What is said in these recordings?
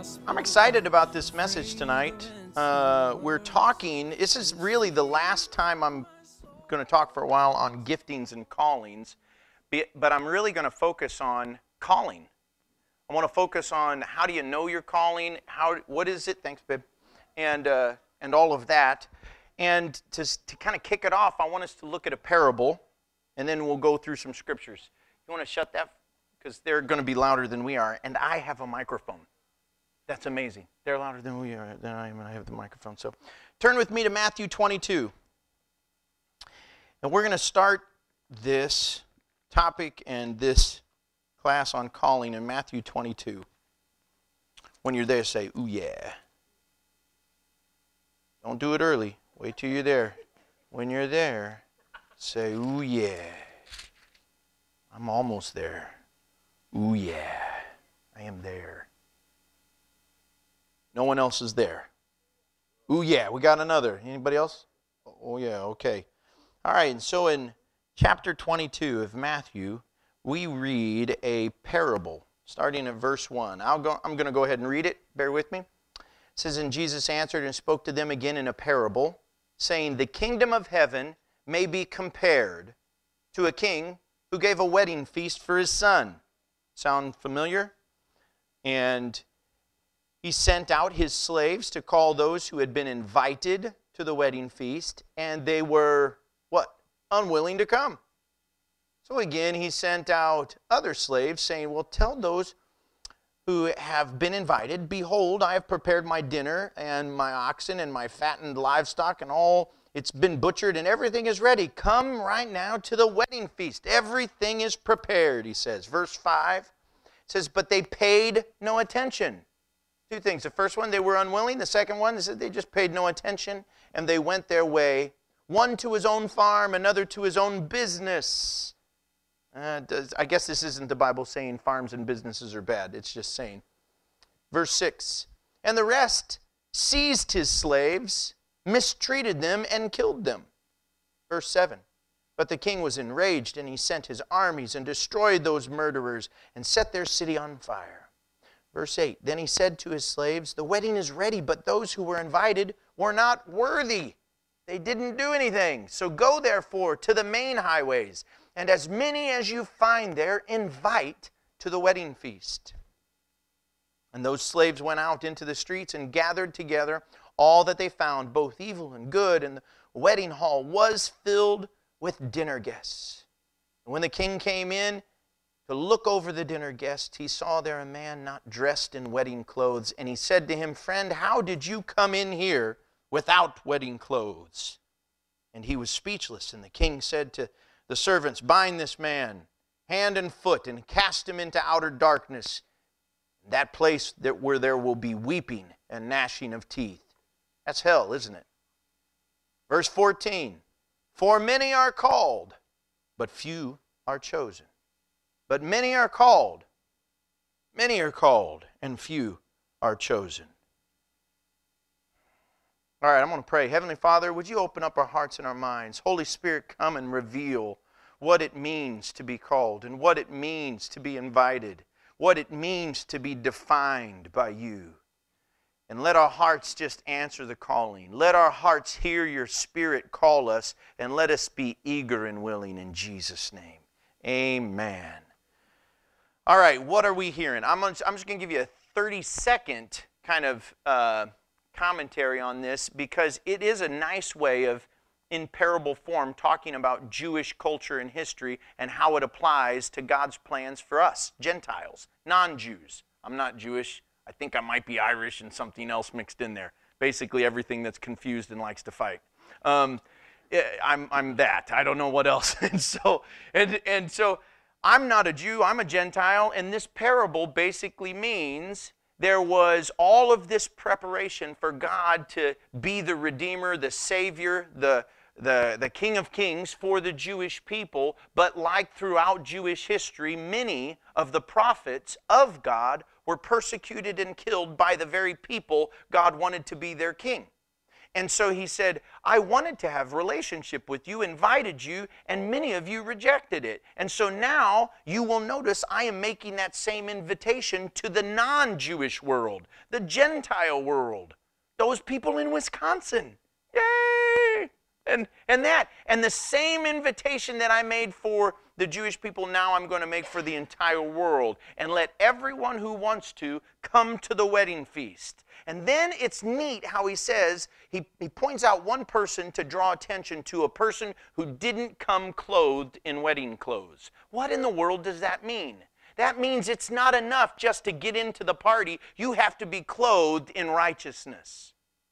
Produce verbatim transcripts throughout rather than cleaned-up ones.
I'm excited about this message tonight. Uh, we're talking, this is really the last time I'm going to talk for a while on giftings and callings, but I'm really going to focus on calling. I want to focus on how do you know your calling, how, what is it, thanks babe, and, uh, and all of that. And to, to kind of kick it off, I want us to look at a parable, and then we'll go through some scriptures. You want to shut that? Because they're going to be louder than we are, and I have a microphone. That's amazing. They're louder than we are, than I am, and I have the microphone. So turn with me to Matthew twenty-two. And we're going to start this topic and this class on calling in Matthew twenty-two. When you're there, say, ooh, yeah. Don't do it early. Wait till you're there. When you're there, say, ooh, yeah. I'm almost there. Ooh, yeah. I am there. No one else is there. Ooh, yeah. We got another. Anybody else? Oh, yeah. Okay. All right. And so in chapter twenty-two of Matthew, we read a parable, starting at verse one. I'll go, I'm going to go ahead and read it. Bear with me. It says, And Jesus answered and spoke to them again in a parable, saying, The kingdom of heaven may be compared to a king who gave a wedding feast for his son. Sound familiar? And he sent out his slaves to call those who had been invited to the wedding feast, and they were, what? Unwilling to come. So again, he sent out other slaves, saying, Well, tell those who have been invited, Behold, I have prepared my dinner, and my oxen, and my fattened livestock, and all, it's been butchered, and everything is ready. Come right now to the wedding feast. Everything is prepared, he says. Verse five says, But they paid no attention. Two things. The first one, they were unwilling. The second one is that they just paid no attention, and they went their way, one to his own farm, another to his own business. Uh, does, I guess this isn't the Bible saying farms and businesses are bad. It's just saying. Verse six, And the rest seized his slaves, mistreated them, and killed them. Verse seven, But the king was enraged, and he sent his armies and destroyed those murderers and set their city on fire. Verse eight, Then he said to his slaves, The wedding is ready, but those who were invited were not worthy. They didn't do anything. So go therefore to the main highways, and as many as you find there, invite to the wedding feast. And those slaves went out into the streets and gathered together all that they found, both evil and good, and the wedding hall was filled with dinner guests. And when the king came in to look over the dinner guests, he saw there a man not dressed in wedding clothes, and he said to him, Friend, how did you come in here without wedding clothes? And he was speechless, and the king said to the servants, Bind this man hand and foot and cast him into outer darkness, that place that where there will be weeping and gnashing of teeth. That's hell, isn't it? Verse fourteen, For many are called, but few are chosen. But many are called, many are called, and few are chosen. All right, I'm going to pray. Heavenly Father, would you open up our hearts and our minds? Holy Spirit, come and reveal what it means to be called and what it means to be invited, what it means to be defined by you. And let our hearts just answer the calling. Let our hearts hear your Spirit call us, and let us be eager and willing in Jesus' name. Amen. All right, what are we hearing? I'm, I'm just going to give you a thirty-second kind of uh, commentary on this, because it is a nice way of, in parable form, talking about Jewish culture and history and how it applies to God's plans for us, Gentiles, non-Jews. I'm not Jewish. I think I might be Irish and something else mixed in there. Basically everything that's confused and likes to fight. Um, I'm, I'm that. I don't know what else. and so, and, and so I'm not a Jew. I'm a Gentile. And this parable basically means there was all of this preparation for God to be the Redeemer, the Savior, the The, the King of Kings for the Jewish people, but like throughout Jewish history, many of the prophets of God were persecuted and killed by the very people God wanted to be their king. And so he said, I wanted to have relationship with you, invited you, and many of you rejected it. And so now you will notice I am making that same invitation to the non-Jewish world, the Gentile world, those people in Wisconsin. Yay! And, and that. And the same invitation that I made for the Jewish people, now I'm going to make for the entire world. And let everyone who wants to come to the wedding feast. And then it's neat how he says, he, he points out one person to draw attention to a person who didn't come clothed in wedding clothes. What in the world does that mean? That means it's not enough just to get into the party. You have to be clothed in righteousness.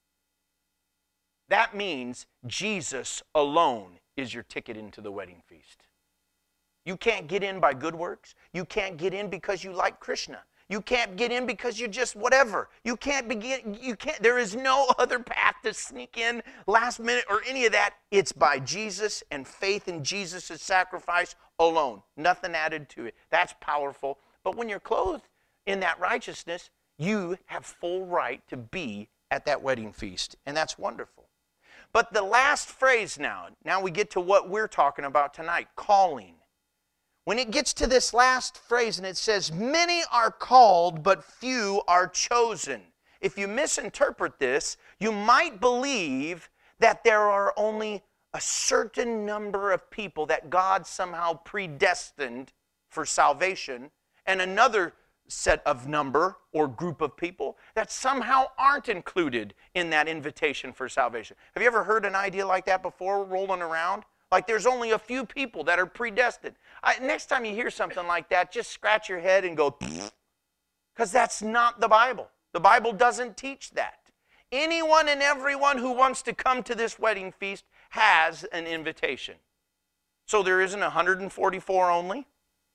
That means Jesus alone is your ticket into the wedding feast. You can't get in by good works. You can't get in because you like Krishna. You can't get in because you just whatever. You can't begin, you can't, there is no other path to sneak in last minute or any of that. It's by Jesus and faith in Jesus' sacrifice alone. Nothing added to it. That's powerful. But when you're clothed in that righteousness, you have full right to be at that wedding feast. And that's wonderful. But the last phrase now, now we get to what we're talking about tonight, calling. When it gets to this last phrase and it says, many are called, but few are chosen. If you misinterpret this, you might believe that there are only a certain number of people that God somehow predestined for salvation, and another set of number or group of people that somehow aren't included in that invitation for salvation. Have you ever heard an idea like that before rolling around? Like there's only a few people that are predestined. I, next time you hear something like that, just scratch your head and go, because that's not the Bible. The Bible doesn't teach that. Anyone and everyone who wants to come to this wedding feast has an invitation. So there isn't one hundred forty-four only.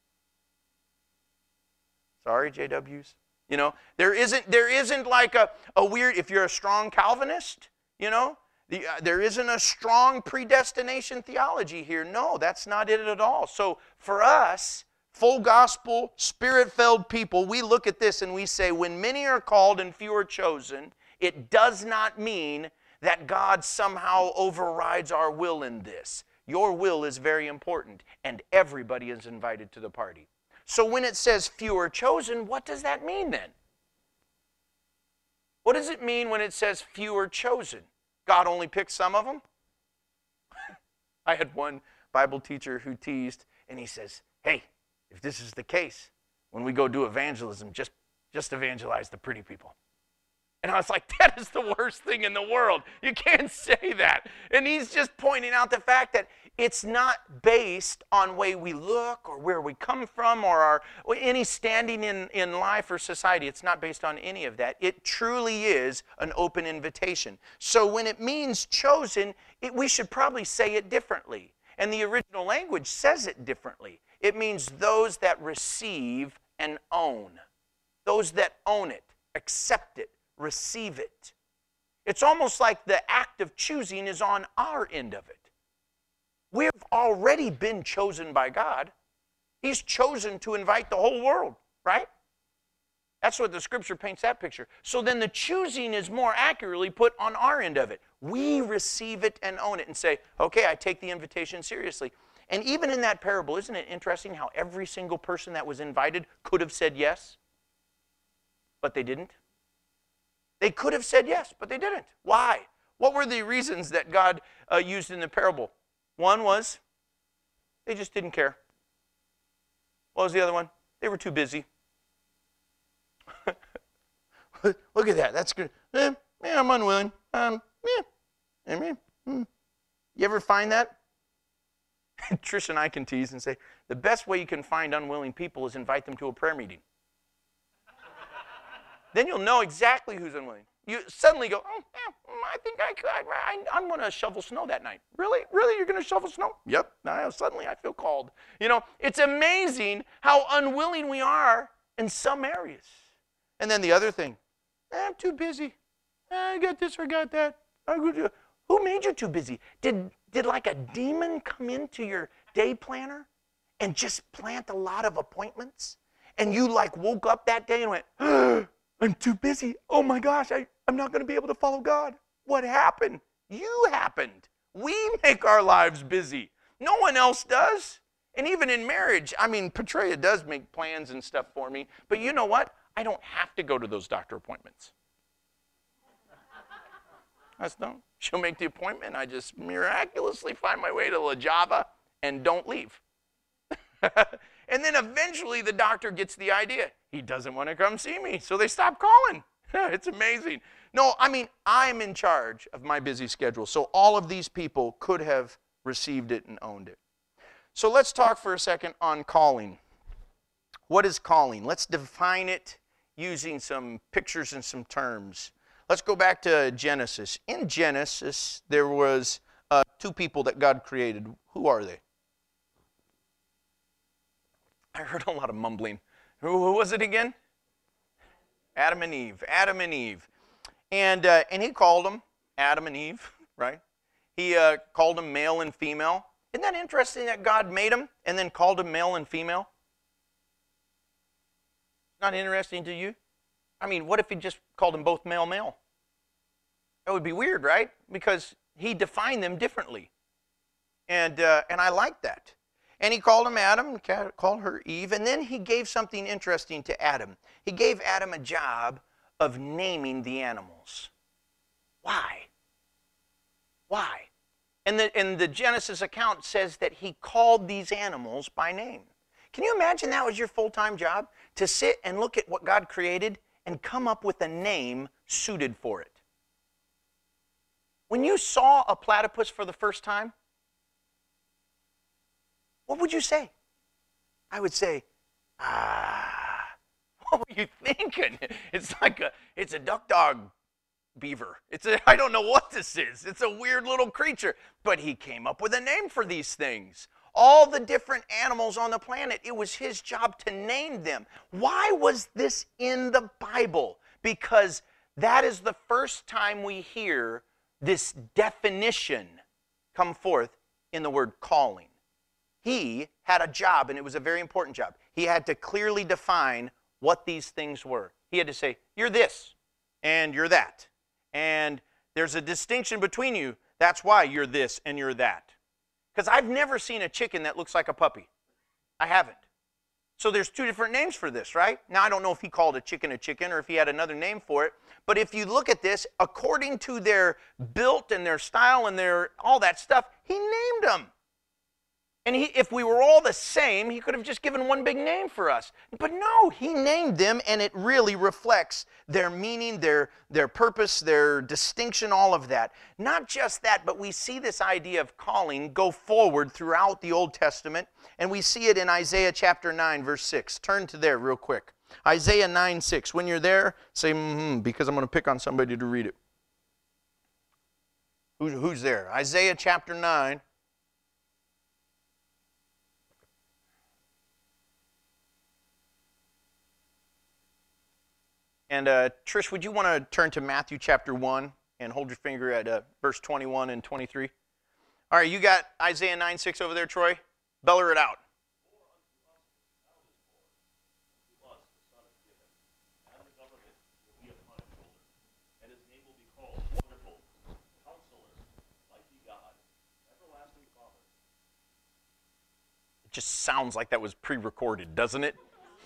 Sorry, J Ws. You know, there isn't, there isn't like a, a weird, if you're a strong Calvinist, you know, The, uh, there isn't a strong predestination theology here. No, that's not it at all. So for us, full gospel, spirit-filled people, we look at this and we say, when many are called and few are chosen, it does not mean that God somehow overrides our will in this. Your will is very important, and everybody is invited to the party. So when it says few are chosen, what does that mean then? What does it mean when it says few are chosen? God only picked some of them? I had one Bible teacher who teased, and he says, hey, if this is the case, when we go do evangelism, just, just evangelize the pretty people. And I was like, that is the worst thing in the world. You can't say that. And he's just pointing out the fact that it's not based on way we look or where we come from or our, or any standing in, in life or society. It's not based on any of that. It truly is an open invitation. So when it means chosen, it, we should probably say it differently. And the original language says it differently. It means those that receive and own. Those that own it, accept it, receive it. It's almost like the act of choosing is on our end of it. We've already been chosen by God. He's chosen to invite the whole world, right? That's what the scripture paints that picture. So then the choosing is more accurately put on our end of it. We receive it and own it and say, okay, I take the invitation seriously. And even in that parable, isn't it interesting how every single person that was invited could have said yes, but they didn't? They could have said yes, but they didn't. Why? What were the reasons that God uh, used in the parable? One was they just didn't care. What was the other one? They were too busy. Look at that. That's good. Eh, yeah, I'm unwilling. Um, yeah. I mean, hmm. You ever find that? Trish and I can tease and say, the best way you can find unwilling people is invite them to a prayer meeting. Then you'll know exactly who's unwilling. You suddenly go, oh, yeah, I think I could. I, I'm going to shovel snow that night. Really? Really? You're going to shovel snow? Yep. Now, suddenly I feel called. You know, it's amazing how unwilling we are in some areas. And then the other thing, eh, I'm too busy. Eh, I got this or got that. Who made you too busy? Did, did like a demon come into your day planner and just plant a lot of appointments? And you like woke up that day and went, oh, I'm too busy. Oh my gosh, I, I'm not going to be able to follow God. what happened. You happened. We make our lives busy. No one else does. And even in marriage, I mean, Petrea does make plans and stuff for me. But you know what? I don't have to go to those doctor appointments. That's no. She'll make the appointment. I just miraculously find my way to La Java and don't leave. And then eventually the doctor gets the idea. He doesn't want to come see me, so they stop calling. It's amazing. No, I mean, I'm in charge of my busy schedule, so all of these people could have received it and owned it. So let's talk for a second on calling. What is calling? Let's define it using some pictures and some terms. Let's go back to Genesis. In Genesis, there was uh, two people that God created. Who are they? I heard a lot of mumbling. Who, who was it again? Adam and Eve. Adam and Eve. And, uh, and he called them Adam and Eve, right? He uh, called them male and female. Isn't that interesting that God made them and then called them male and female? Not interesting to you? I mean, what if he just called them both male, male? That would be weird, right? Because he defined them differently. And, uh, and I like that. And he called him Adam, called her Eve, and then he gave something interesting to Adam. He gave Adam a job of naming the animals. Why? Why? And the, and the Genesis account says that he called these animals by name. Can you imagine that was your full-time job? To sit and look at what God created and come up with a name suited for it. When you saw a platypus for the first time, what would you say? I would say, ah, what were you thinking? It's like a, it's a duck dog beaver. It's a, I don't know what this is. It's a weird little creature. But he came up with a name for these things. All the different animals on the planet, it was his job to name them. Why was this in the Bible? Because that is the first time we hear this definition come forth in the word calling. He had a job, and it was a very important job. He had to clearly define what these things were. He had to say, you're this, and you're that. And there's a distinction between you. That's why you're this and you're that. Because I've never seen a chicken that looks like a puppy. I haven't. So there's two different names for this, right? Now, I don't know if he called a chicken a chicken or if he had another name for it. But if you look at this, according to their build and their style and their all that stuff, he named them. And he, if we were all the same, he could have just given one big name for us. But no, he named them, and it really reflects their meaning, their, their purpose, their distinction, all of that. Not just that, but we see this idea of calling go forward throughout the Old Testament, and we see it in Isaiah chapter nine, verse six. Turn to there real quick. Isaiah nine, six. When you're there, say, mm-hmm, because I'm going to pick on somebody to read it. Who, who's there? Isaiah chapter nine. And uh, Trish, would you want to turn to Matthew chapter one and hold your finger at uh, verse twenty-one and twenty-three? All right, you got Isaiah nine six over there, Troy? Beller it out. It just sounds like that was pre-recorded, doesn't it?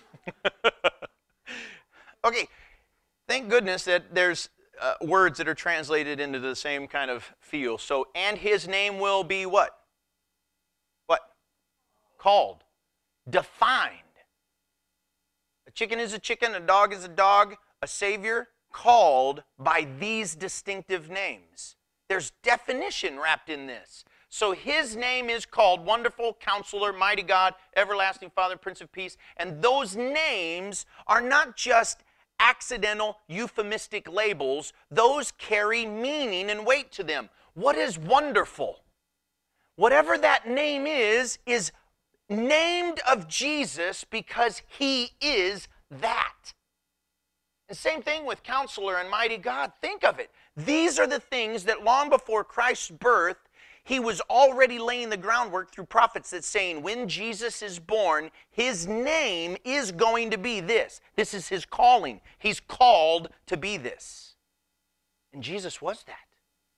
Okay. Thank goodness that there's uh, words that are translated into the same kind of feel. So, and his name will be what? What? Called. Defined. A chicken is a chicken, a dog is a dog, a Savior called by these distinctive names. There's definition wrapped in this. So his name is called Wonderful Counselor, Mighty God, Everlasting Father, Prince of Peace. And those names are not just accidental, euphemistic labels. Those carry meaning and weight to them. What is wonderful? Whatever that name is, is named of Jesus because he is that. The same thing with Counselor and Mighty God. Think of it. These are the things that long before Christ's birth, he was already laying the groundwork through prophets that's saying when Jesus is born, his name is going to be this. This is his calling. He's called to be this. And Jesus was that.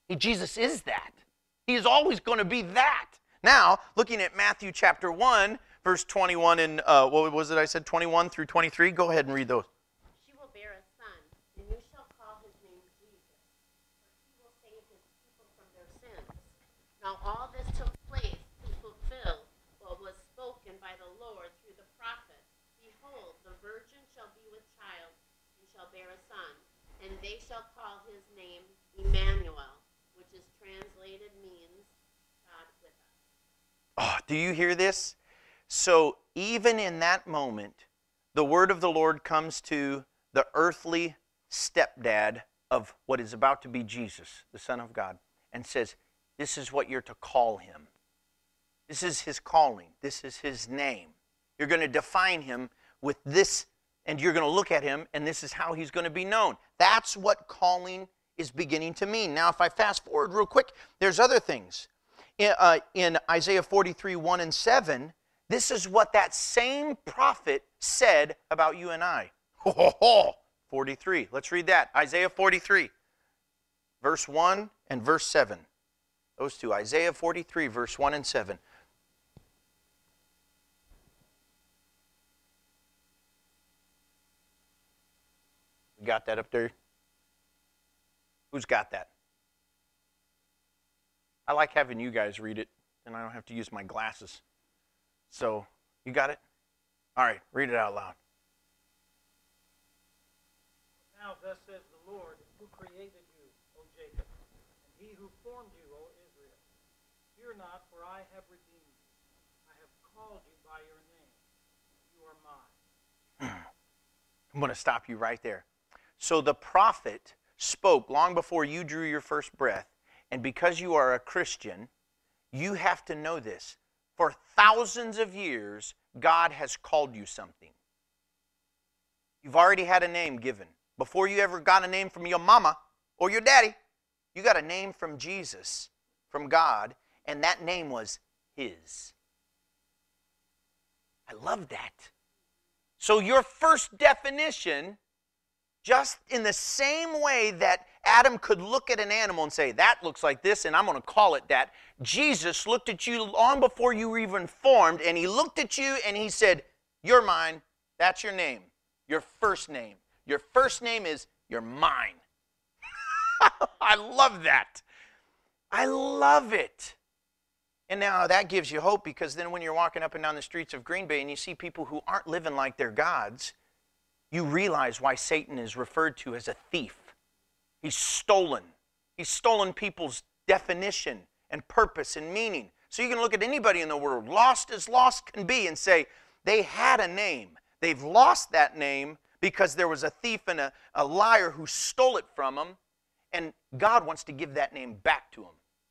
He, Jesus is that. He is always going to be that. Now, looking at Matthew chapter one, verse twenty-one and, uh, what was it I said, twenty-one through twenty-three? Go ahead and read those. She will bear a son, and you shall call his name Jesus, for he will save his people from their sins. Now all this took place to fulfill what was spoken by the Lord through the prophet. Behold, the virgin shall be with child, and shall bear a son, and they shall call his name Emmanuel, which is translated means God with us. Oh, do you hear this? So even in that moment, the word of the Lord comes to the earthly stepdad of what is about to be Jesus, the Son of God, and says, this is what you're to call him. This is his calling. This is his name. You're going to define him with this, and you're going to look at him, and this is how he's going to be known. That's what calling is beginning to mean. Now, if I fast forward real quick, there's other things. In, uh, in Isaiah forty-three, one and seven, this is what that same prophet said about you and I. Ho, ho, ho. forty-three. Let's read that. Isaiah forty-three, verse one and verse seven. Those two. Isaiah forty-three, verse one and seven. You got that up there? Who's got that? I like having you guys read it, and I don't have to use my glasses. So, you got it? All right, read it out loud. Now thus says the Lord, who created you, O Jacob, and he who formed you, O Israel. Fear not, for I have redeemed you. I have called you by your name. You are mine. I'm going to stop you right there. So the prophet spoke long before you drew your first breath, and because you are a Christian, you have to know this. For thousands of years, God has called you something. You've already had a name given. Before you ever got a name from your mama or your daddy, you got a name from Jesus, from God, and that name was his. I love that. So your first definition, just in the same way that Adam could look at an animal and say, that looks like this, and I'm going to call it that, Jesus looked at you long before you were even formed, and he looked at you and he said, you're mine. That's your name, your first name. Your first name is, you're mine. I love that. I love it. And now that gives you hope, because then when you're walking up and down the streets of Green Bay and you see people who aren't living like they're gods, you realize why Satan is referred to as a thief. He's stolen. He's stolen people's definition and purpose and meaning. So you can look at anybody in the world, lost as lost can be, and say, they had a name. They've lost that name because there was a thief and a, a liar who stole it from them, and God wants to give that name back to them.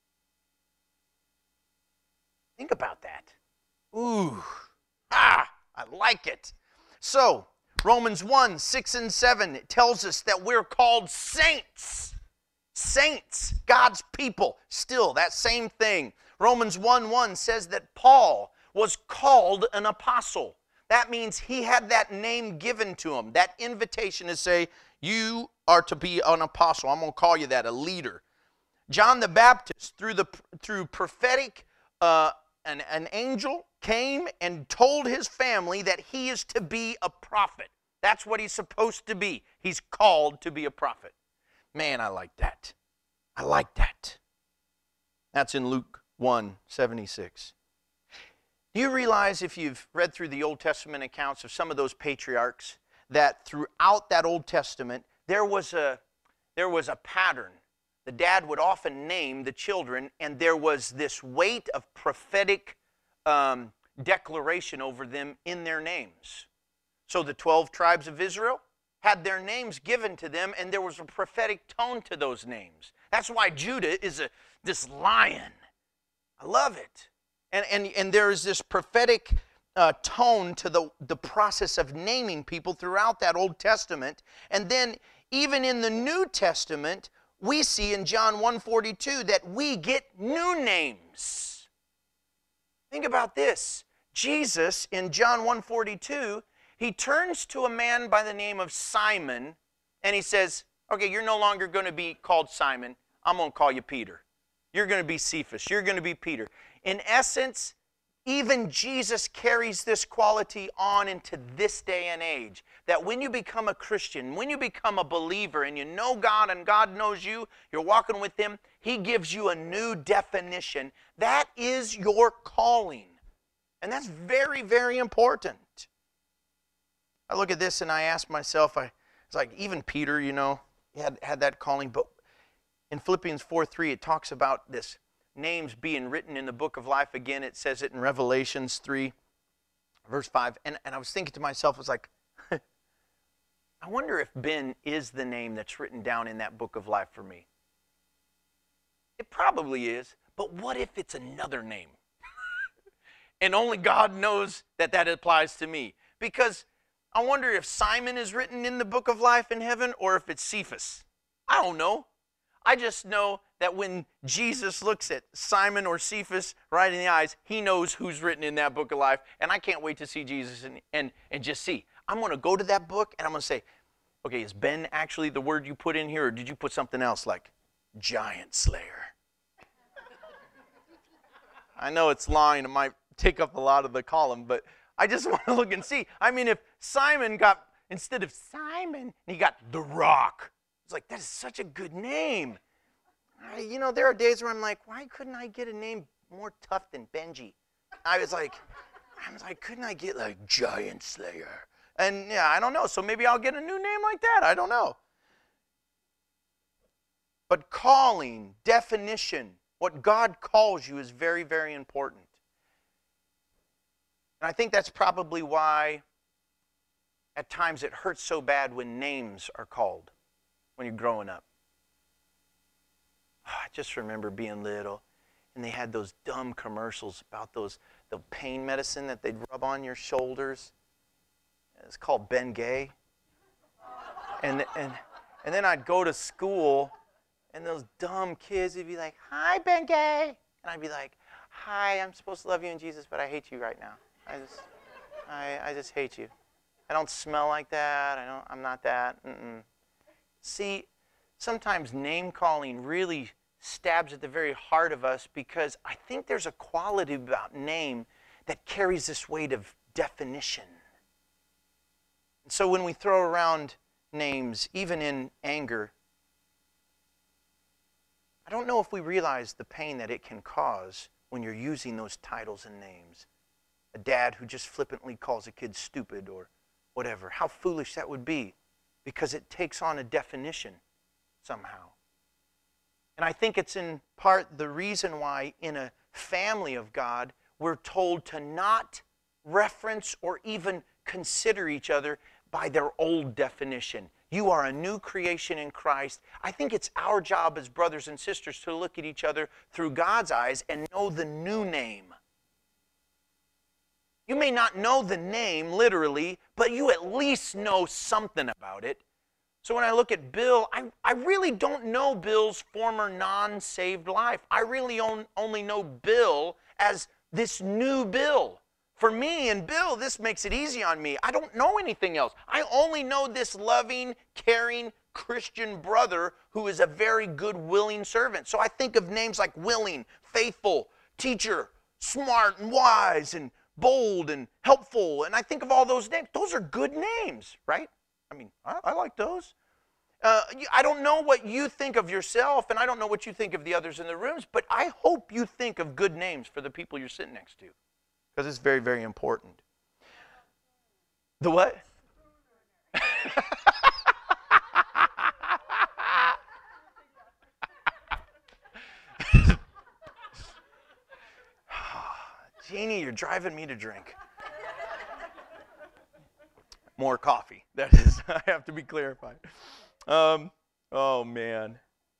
Think about that. Ooh, ah, I like it. So, Romans one, six and seven, it tells us that we're called saints. Saints, God's people. Still, that same thing. Romans one, one says that Paul was called an apostle. That means he had that name given to him, that invitation to say, you are to be an apostle. I'm going to call you that, a leader. John the Baptist, through the through prophetic, uh, an, an angel came and told his family that he is to be a prophet. That's what he's supposed to be. He's called to be a prophet. Man, I like that. I like that. That's in Luke one, seventy-six. Do you realize, if you've read through the Old Testament accounts of some of those patriarchs, that throughout that Old Testament, there was a, there was a pattern. The dad would often name the children, and there was this weight of prophetic um, declaration over them in their names. So the twelve tribes of Israel had their names given to them, and there was a prophetic tone to those names. That's why Judah is a, this lion. I love it. And, and, and there is this prophetic uh, tone to the, the process of naming people throughout that Old Testament. And then even in the New Testament, we see in John one forty-two that we get new names. Think about this. Jesus in John one forty-two, he turns to a man by the name of Simon, and he says, okay, you're no longer going to be called Simon. I'm going to call you Peter. You're going to be Cephas. You're going to be Peter. In essence, even Jesus carries this quality on into this day and age. That when you become a Christian, when you become a believer and you know God and God knows you, you're walking with Him, He gives you a new definition. That is your calling. And that's very, very important. I look at this and I ask myself, I, it's like even Peter, you know, had, had that calling. But in Philippians four three, it talks about this names being written in the book of life. Again, it says it in Revelations three, verse five. And, and I was thinking to myself, I was like, I wonder if Ben is the name that's written down in that book of life for me. It probably is, but what if it's another name? And only God knows that that applies to me. Because I wonder if Simon is written in the book of life in heaven or if it's Cephas. I don't know. I just know that when Jesus looks at Simon or Cephas right in the eyes, He knows who's written in that book of life. And I can't wait to see Jesus and, and, and just see. I'm going to go to that book and I'm going to say, okay, is Ben actually the word you put in here, or did you put something else like giant slayer? I know it's long and it might take up a lot of the column, but I just want to look and see. I mean, if Simon got, instead of Simon, he got The Rock. It's like, that is such a good name. I, you know, there are days where I'm like, why couldn't I get a name more tough than Benji? I was like, I was like, couldn't I get like Giant Slayer? And yeah, I don't know. So maybe I'll get a new name like that. I don't know. But calling, definition, what God calls you is very, very important. And I think that's probably why at times it hurts so bad when names are called when you're growing up. I just remember being little, and they had those dumb commercials about those the pain medicine that they'd rub on your shoulders. It's called Ben Gay. And and and then I'd go to school, and those dumb kids would be like, "Hi, Ben Gay," and I'd be like, "Hi, I'm supposed to love you in Jesus, but I hate you right now. I just, I I just hate you. I don't smell like that. I don't. I'm not that." Mm-mm. See, sometimes name calling really stabs at the very heart of us, because I think there's a quality about name that carries this weight of definition. And so when we throw around names, even in anger, I don't know if we realize the pain that it can cause when you're using those titles and names. A dad who just flippantly calls a kid stupid or whatever. How foolish that would be, because it takes on a definition somehow. And I think it's in part the reason why in a family of God, we're told to not reference or even consider each other by their old definition. You are a new creation in Christ. I think it's our job as brothers and sisters to look at each other through God's eyes and know the new name. You may not know the name literally, but you at least know something about it. So when I look at Bill, I, I really don't know Bill's former non-saved life. I really on, only know Bill as this new Bill. For me and Bill, this makes it easy on me. I don't know anything else. I only know this loving, caring Christian brother who is a very good, willing servant. So I think of names like willing, faithful, teacher, smart and wise and bold and helpful. And I think of all those names. Those are good names, right? I mean, I, I like those. Uh, I don't know what you think of yourself, and I don't know what you think of the others in the rooms, but I hope you think of good names for the people you're sitting next to, because it's very, very important. The what? Jeannie, you're driving me to drink. More coffee. That is, I have to be clarified. Um, oh, man.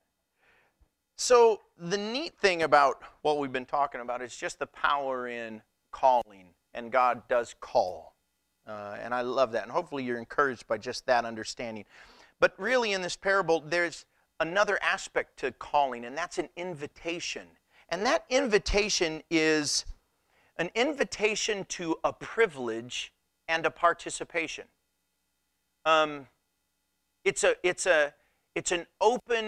So the neat thing about what we've been talking about is just the power in calling, and God does call. Uh, and I love that. And hopefully you're encouraged by just that understanding. But really in this parable, there's another aspect to calling, and that's an invitation. And that invitation is an invitation to a privilege and a participation. Um, it's a it's a it's an open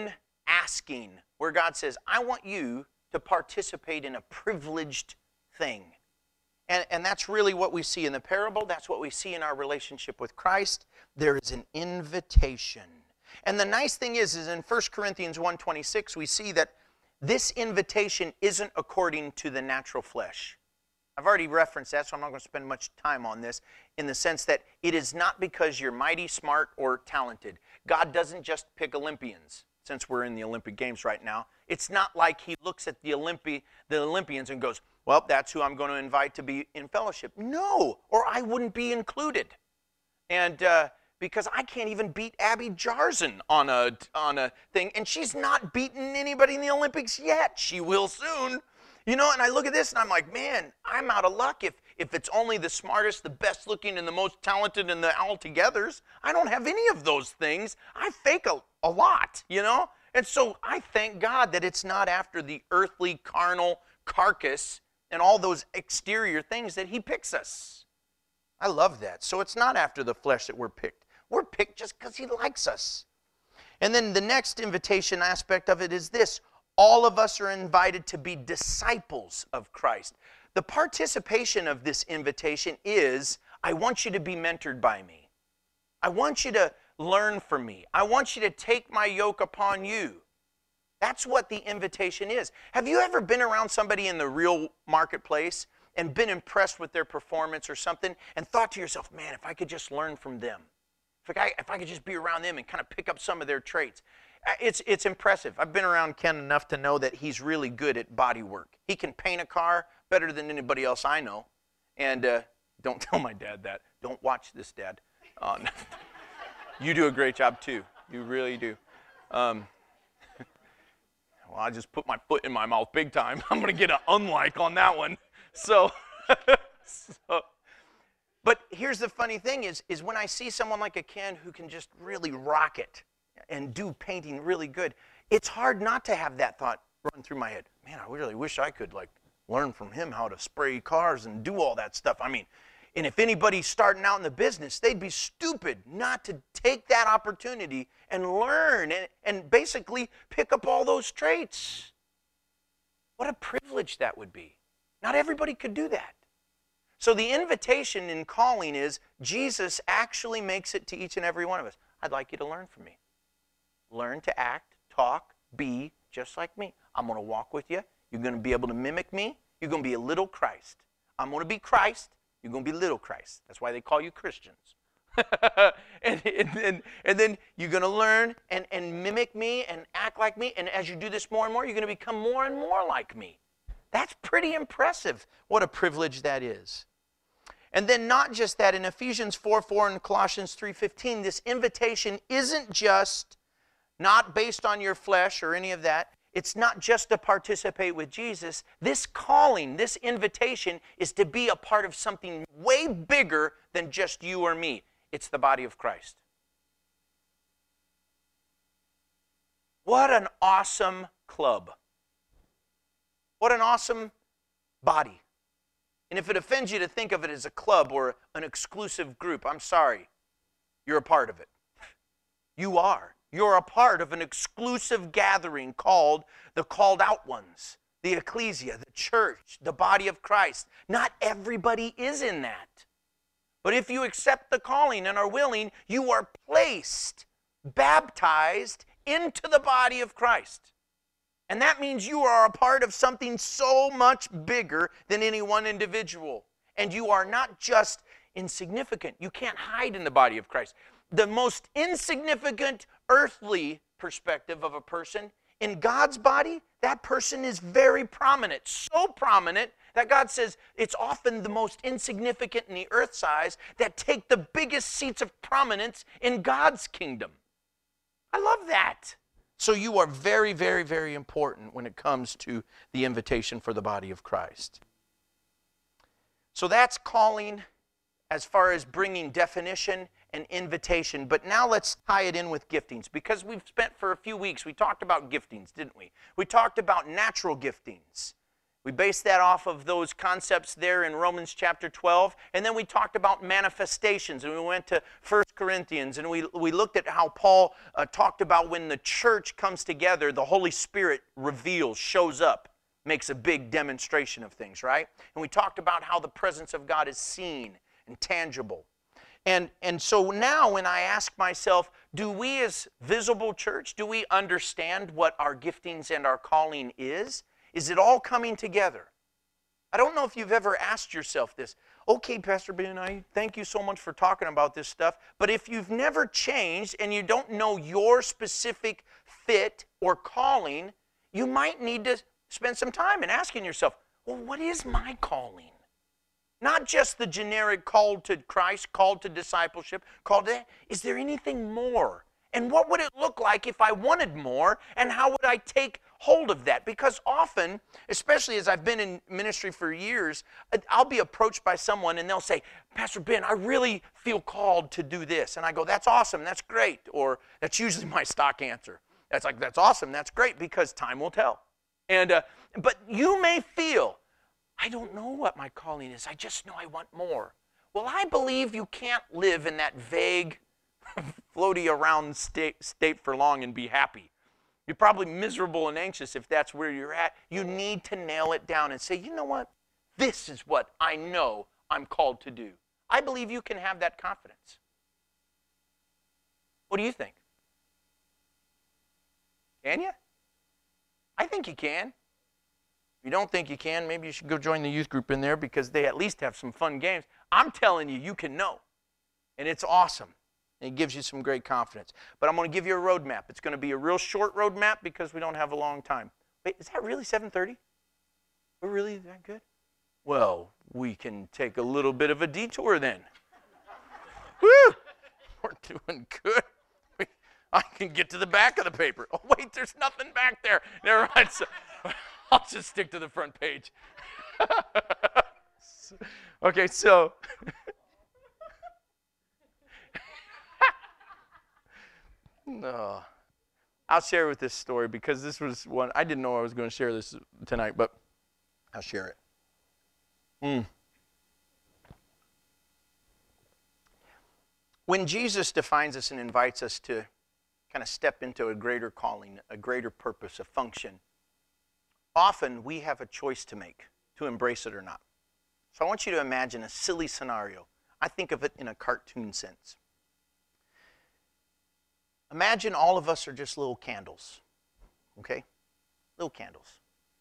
asking, where God says, I want you to participate in a privileged thing. And, and that's really what we see in the parable. That's what we see in our relationship with Christ. There is an invitation. And the nice thing is, is in First Corinthians one twenty-six, we see that this invitation isn't according to the natural flesh. I've already referenced that, so I'm not going to spend much time on this, in the sense that it is not because you're mighty, smart, or talented. God doesn't just pick Olympians, since we're in the Olympic Games right now. It's not like he looks at the Olympi- the Olympians and goes, well, that's who I'm going to invite to be in fellowship. No, or I wouldn't be included. And uh, because I can't even beat Abby Jarzen on a, on a thing, and she's not beaten anybody in the Olympics yet. She will soon. You know, and I look at this and I'm like, man, I'm out of luck if, if it's only the smartest, the best looking, and the most talented and the all-togethers. I don't have any of those things. I fake a, a lot, you know? And so I thank God that it's not after the earthly, carnal carcass and all those exterior things that he picks us. I love that. So it's not after the flesh that we're picked. We're picked just because he likes us. And then the next invitation aspect of it is this. All of us are invited to be disciples of Christ. The participation of this invitation is, I want you to be mentored by me. I want you to learn from me. I want you to take my yoke upon you. That's what the invitation is. Have you ever been around somebody in the real marketplace and been impressed with their performance or something and thought to yourself, man, if I could just learn from them, if I, if I could just be around them and kind of pick up some of their traits. It's, it's impressive. I've been around Ken enough to know that he's really good at body work. He can paint a car better than anybody else I know. And uh, don't tell my dad that. Don't watch this, Dad. Uh, you do a great job, too. You really do. Um, well, I just put my foot in my mouth big time. I'm going to get an unlike on that one. So, so, but here's the funny thing is, is when I see someone like a Ken who can just really rock it and do painting really good, it's hard not to have that thought run through my head. Man, I really wish I could like learn from him how to spray cars and do all that stuff. I mean, and if anybody's starting out in the business, they'd be stupid not to take that opportunity and learn and, and basically pick up all those traits. What a privilege that would be. Not everybody could do that. So the invitation in calling is Jesus actually makes it to each and every one of us. I'd like you to learn from me. Learn to act, talk, be just like me. I'm going to walk with you. You're going to be able to mimic me. You're going to be a little Christ. I'm going to be Christ. You're going to be little Christ. That's why they call you Christians. and, and, and, and then you're going to learn and, and mimic me and act like me. And as you do this more and more, you're going to become more and more like me. That's pretty impressive. What a privilege that is. And then not just that, in Ephesians four four and Colossians three fifteen, this invitation isn't just not based on your flesh or any of that. It's not just to participate with Jesus. This calling, this invitation is to be a part of something way bigger than just you or me. It's the body of Christ. What an awesome club. What an awesome body. And if it offends you to think of it as a club or an exclusive group, I'm sorry. You're a part of it. You are. You're a part of an exclusive gathering called the called out ones, the ecclesia, the church, the body of Christ. Not everybody is in that. But if you accept the calling and are willing, you are placed, baptized into the body of Christ. And that means you are a part of something so much bigger than any one individual. And you are not just insignificant. You can't hide in the body of Christ. The most insignificant earthly perspective of a person, in God's body, that person is very prominent. So prominent that God says it's often the most insignificant in the earth size that take the biggest seats of prominence in God's kingdom. I love that. So you are very, very, very important when it comes to the invitation for the body of Christ. So that's calling as far as bringing definition and invitation. But now let's tie it in with giftings, because we've spent for a few weeks, we talked about giftings, didn't we? We talked about natural giftings. We based that off of those concepts there in Romans chapter twelve. And then we talked about manifestations. And we went to First Corinthians. And we, we looked at how Paul uh, talked about when the church comes together, the Holy Spirit reveals, shows up, makes a big demonstration of things, right? And we talked about how the presence of God is seen and tangible. And, and so now when I ask myself, do we as Visible Church, do we understand what our giftings and our calling is? Is it all coming together? I don't know if you've ever asked yourself this. Okay, Pastor Ben, I thank you so much for talking about this stuff, but if you've never changed and you don't know your specific fit or calling, you might need to spend some time in asking yourself, well, what is my calling? Not just the generic call to Christ, called to discipleship, called to, is there anything more? And what would it look like if I wanted more? And how would I take hold of that? Because often, especially as I've been in ministry for years, I'll be approached by someone and they'll say, Pastor Ben, I really feel called to do this. And I go, that's awesome, that's great. Or that's usually my stock answer. That's like, that's awesome, that's great, because time will tell. And uh, but you may feel, I don't know what my calling is. I just know I want more. Well, I believe you can't live in that vague, floaty around state, state for long and be happy. You're probably miserable and anxious if that's where you're at. You need to nail it down and say, you know what? This is what I know I'm called to do. I believe you can have that confidence. What do you think? Can you? I think you can. If you don't think you can, maybe you should go join the youth group in there, because they at least have some fun games. I'm telling you, you can know. And it's awesome. And it gives you some great confidence. But I'm going to give you a roadmap. It's going to be a real short roadmap because we don't have a long time. Wait, is that really seven thirty? We're really that good? Well, we can take a little bit of a detour then. Woo! We're doing good. We, I can get to the back of the paper. Oh, wait, there's nothing back there. Never mind. So, I'll just stick to the front page. Okay, so... No. I'll share with this story because this was one, I didn't know I was going to share this tonight, but I'll share it. Mm. When Jesus defines us and invites us to kind of step into a greater calling, a greater purpose, a function, often we have a choice to make to embrace it or not. So I want you to imagine a silly scenario. I think of it in a cartoon sense. Imagine all of us are just little candles, okay? Little candles.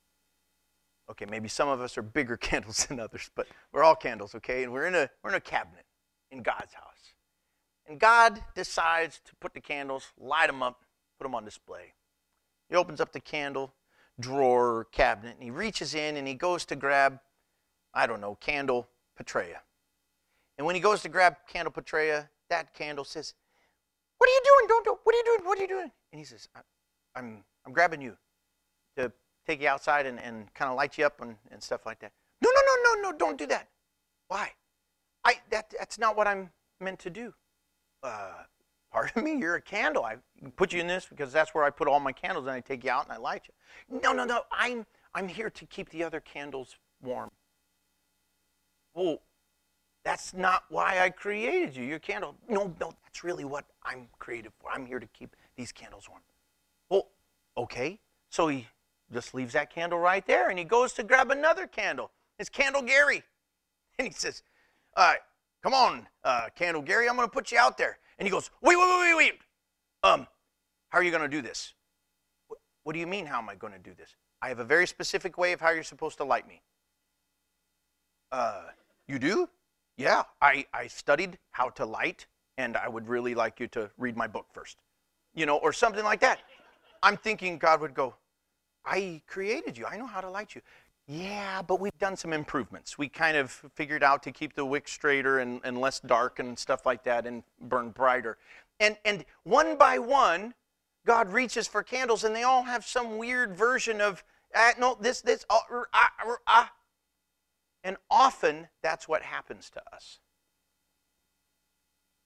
Okay, maybe some of us are bigger candles than others, but we're all candles, okay? And we're in a we're in a cabinet in God's house. And God decides to put the candles, light them up, put them on display. He opens up the candle drawer or cabinet, and he reaches in and he goes to grab, I don't know, candle Petrea. And when he goes to grab candle Petrea, that candle says, "What are you doing? Don't do. What are you doing? What are you doing?" And he says, I, "I'm I'm grabbing you to take you outside and, and kind of light you up and, and stuff like that." "No, no, no, no, no! Don't do that." "Why?" "I that that's not what I'm meant to do." Uh, pardon me. You're a candle. I put you in this because that's where I put all my candles, and I take you out and I light you. "No, no, no. I'm I'm here to keep the other candles warm." "Well, that's not why I created you. Your candle." No, no, that's really what I'm created for. I'm here to keep these candles warm." "Well, okay." So he just leaves that candle right there, and he goes to grab another candle. It's Candle Gary. And he says, uh, "Come on, uh, Candle Gary, I'm going to put you out there." And he goes, wait, wait, wait, wait, wait. Um, how are you going to do this?" What, what do you mean, how am I going to do this?" "I have a very specific way of how you're supposed to light me." Uh, you do? "Yeah, I, I studied how to light, and I would really like you to read my book first." You know, or something like that. I'm thinking God would go, "I created you. I know how to light you." "Yeah, but we've done some improvements. We kind of figured out to keep the wick straighter and, and less dark and stuff like that and burn brighter." And, and one by one, God reaches for candles, and they all have some weird version of, ah, no, this, this, ah, ah, ah. And often, that's what happens to us.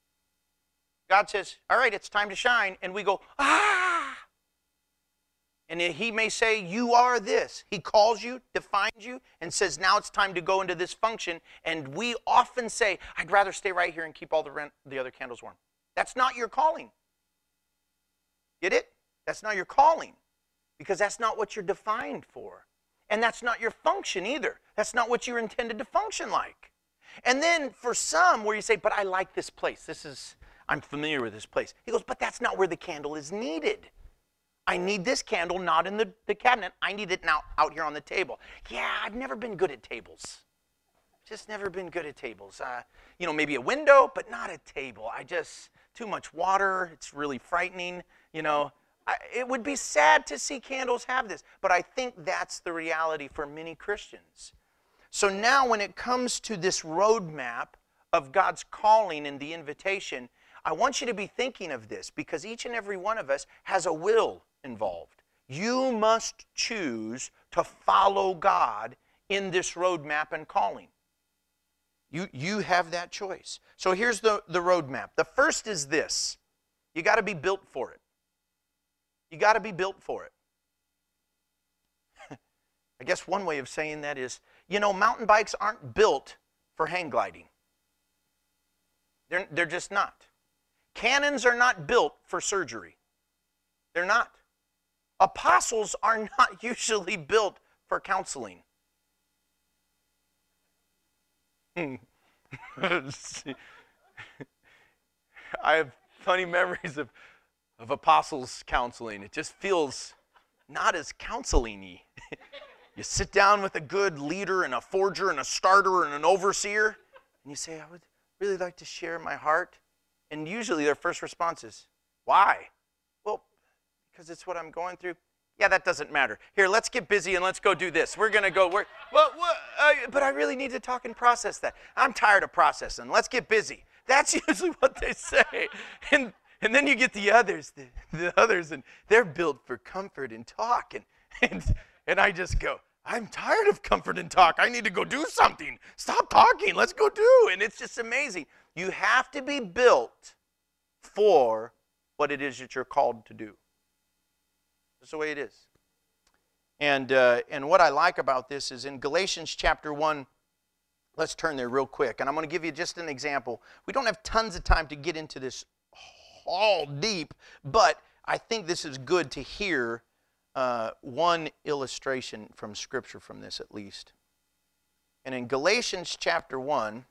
God says, "All right, it's time to shine." And we go, "Ah!" And he may say, you are this. He calls you, defines you, and says, now it's time to go into this function. And we often say, I'd rather stay right here and keep all the, rent, the other candles warm. That's not your calling. Get it? That's not your calling. Because that's not what you're defined for. And that's not your function either. That's not what you're intended to function like. And then for some, where you say, but I like this place. This is, I'm familiar with this place. He goes, but that's not where the candle is needed. I need this candle not in the, the cabinet. I need it now out here on the table. Yeah, I've never been good at tables. Just never been good at tables. Uh, you know, maybe a window, but not a table. I just, too much water. It's really frightening. You know, I, it would be sad to see candles have this. But I think that's the reality for many Christians. So now when it comes to this roadmap of God's calling and the invitation, I want you to be thinking of this because each and every one of us has a will involved. You must choose to follow God in this roadmap and calling. You, you have that choice. So here's the, the roadmap. The first is this. You got to be built for it. You got to be built for it. I guess one way of saying that is, you know, mountain bikes aren't built for hang gliding. They're, they're just not. Cannons are not built for surgery. They're not. Apostles are not usually built for counseling. I have funny memories of, of apostles counseling. It just feels not as counseling-y. You sit down with a good leader and a forger and a starter and an overseer, and you say, I would really like to share my heart. And usually their first response is, why? Well, because it's what I'm going through. Yeah, that doesn't matter. Here, let's get busy and let's go do this. We're going to go work. Well, well uh, but I really need to talk and process that. I'm tired of processing. Let's get busy. That's usually what they say. And and then you get the others, the, the others, and they're built for comfort and talk. And, and, and I just go, I'm tired of comfort and talk. I need to go do something. Stop talking. Let's go do. And it's just amazing. You have to be built for what it is that you're called to do. That's the way it is. And, uh, and what I like about this is in Galatians chapter one, let's turn there real quick. And I'm going to give you just an example. We don't have tons of time to get into this all deep, but I think this is good to hear uh, one illustration from Scripture from this at least. And in Galatians chapter one,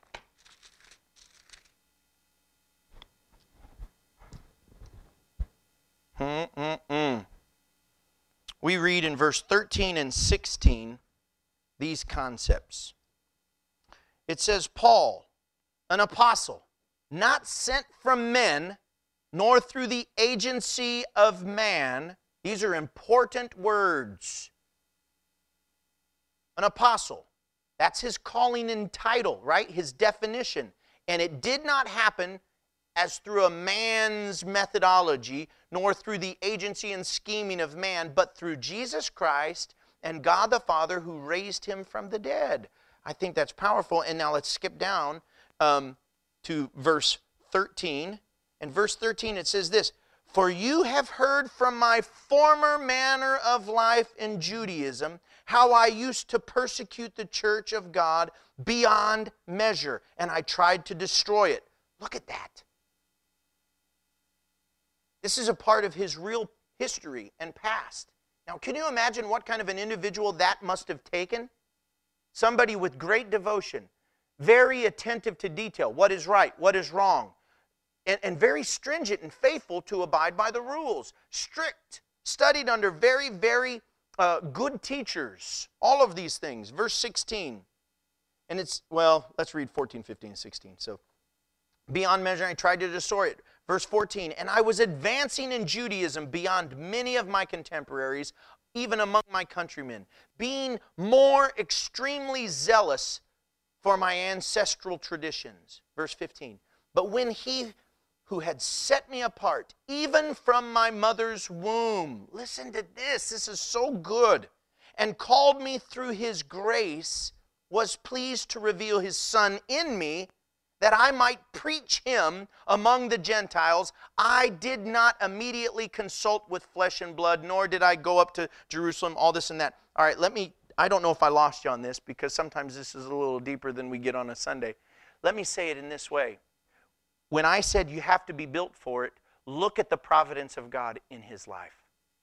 Mm-mm-mm. we read in verse thirteen and sixteen these concepts. It says, Paul, an apostle, not sent from men, nor through the agency of man. These are important words. An apostle, that's his calling and title, right? His definition. And it did not happen as through a man's methodology, nor through the agency and scheming of man, but through Jesus Christ and God the Father who raised him from the dead. I think that's powerful. And now let's skip down um, to verse thirteen. In verse thirteen it says this, for you have heard from my former manner of life in Judaism, how I used to persecute the church of God beyond measure, and I tried to destroy it. Look at that. This is a part of his real history and past. Now, can you imagine what kind of an individual that must have taken? Somebody with great devotion, very attentive to detail, what is right, what is wrong, and, and very stringent and faithful to abide by the rules. Strict, studied under very, very uh, good teachers. All of these things. Verse sixteen. And it's, well, let's read fourteen, fifteen, and sixteen. So, beyond measure, I tried to destroy it. Verse fourteen, and I was advancing in Judaism beyond many of my contemporaries, even among my countrymen, being more extremely zealous for my ancestral traditions. Verse fifteen, but when he who had set me apart, even from my mother's womb, listen to this, this is so good, and called me through his grace, was pleased to reveal his Son in me, that I might preach him among the Gentiles, I did not immediately consult with flesh and blood, nor did I go up to Jerusalem, all this and that. All right, let me, I don't know if I lost you on this, because sometimes this is a little deeper than we get on a Sunday. Let me say it in this way. When I said you have to be built for it, look at the providence of God in his life.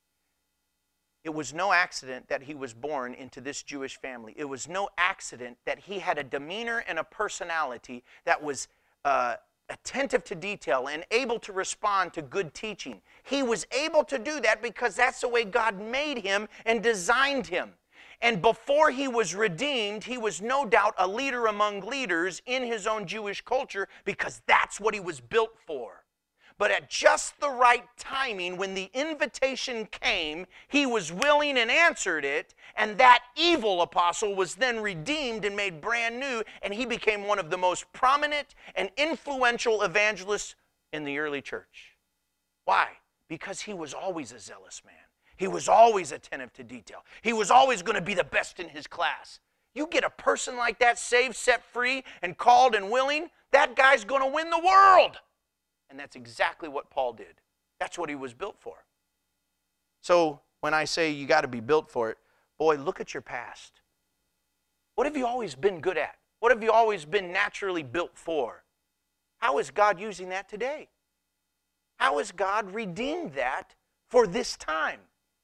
It was no accident that he was born into this Jewish family. It was no accident that he had a demeanor and a personality that was uh, attentive to detail and able to respond to good teaching. He was able to do that because that's the way God made him and designed him. And before he was redeemed, he was no doubt a leader among leaders in his own Jewish culture, because that's what he was built for. But at just the right timing, when the invitation came, he was willing and answered it, and that evil apostle was then redeemed and made brand new, and he became one of the most prominent and influential evangelists in the early church. Why? Because he was always a zealous man. He was always attentive to detail. He was always going to be the best in his class. You get a person like that saved, set free, and called and willing, that guy's going to win the world. And that's exactly what Paul did. That's what he was built for. So when I say you got to be built for it, boy, look at your past. What have you always been good at? What have you always been naturally built for? How is God using that today? How has God redeemed that for this time?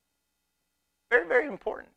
Very, very important.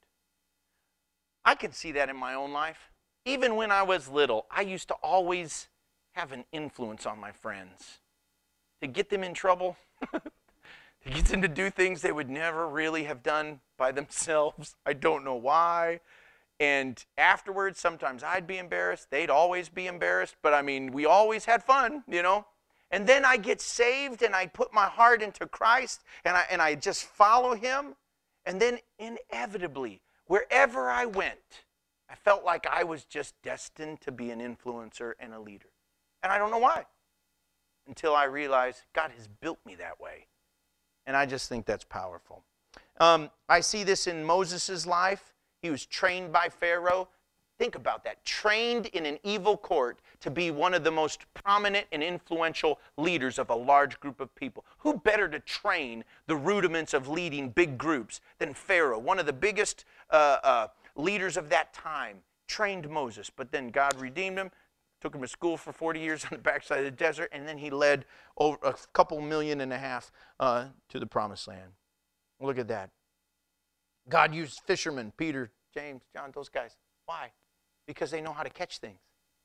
I can see that in my own life. Even when I was little, I used to always have an influence on my friends. To get them in trouble, to get them to do things they would never really have done by themselves. I don't know why. And afterwards, sometimes I'd be embarrassed. They'd always be embarrassed. But I mean, we always had fun, you know. And then I get saved and I put my heart into Christ and I, and I just follow him. And then inevitably, wherever I went, I felt like I was just destined to be an influencer and a leader. And I don't know why. Until I realized God has built me that way. And I just think that's powerful. Um, I see this in Moses' life. He was trained by Pharaoh. Think about that. Trained in an evil court to be one of the most prominent and influential leaders of a large group of people. Who better to train the rudiments of leading big groups than Pharaoh? One of the biggest uh, uh, leaders of that time trained Moses. But then God redeemed him. Took him to school for forty years on the backside of the desert, and then he led over a couple million and a half uh, to the promised land. Look at that. God used fishermen, Peter, James, John, those guys. Why? Because they know how to catch things.